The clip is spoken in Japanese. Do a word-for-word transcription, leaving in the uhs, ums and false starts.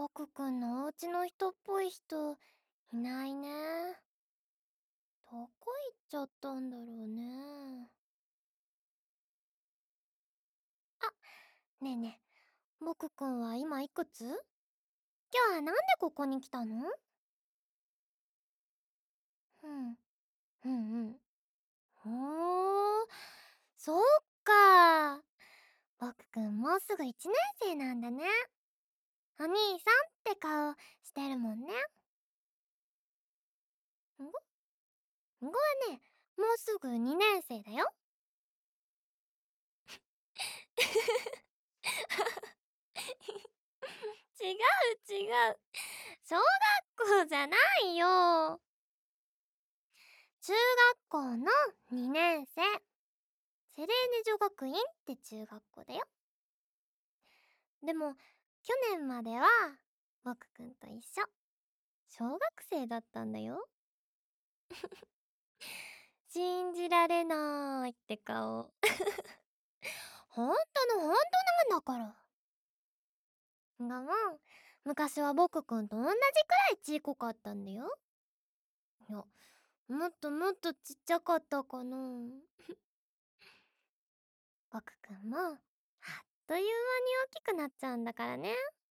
僕くんのお家の人っぽい人、いないね。どこ行っちゃったんだろうね。あ、ねえねえ、僕くんは今いくつ？今日はなんでここに来たの？うん、うんうん。ほー、そっか。僕くんもうすぐいちねん生なんだね。お兄さんって顔してるもんね。んごんごはね、もうすぐにねん生だよ。違う違う。小学校じゃないよ。中学校のにねん生。セレーネ女学院って中学校だよ。でも、去年までは、僕くんと一緒。小学生だったんだよ。信じられないって顔。ほんとのほんとなんだから。がも、昔は僕くんと同じくらいちいこかったんだよ。いや、もっともっとちっちゃかったかな。僕くんも、あっという間に大きくなっちゃうんだからね。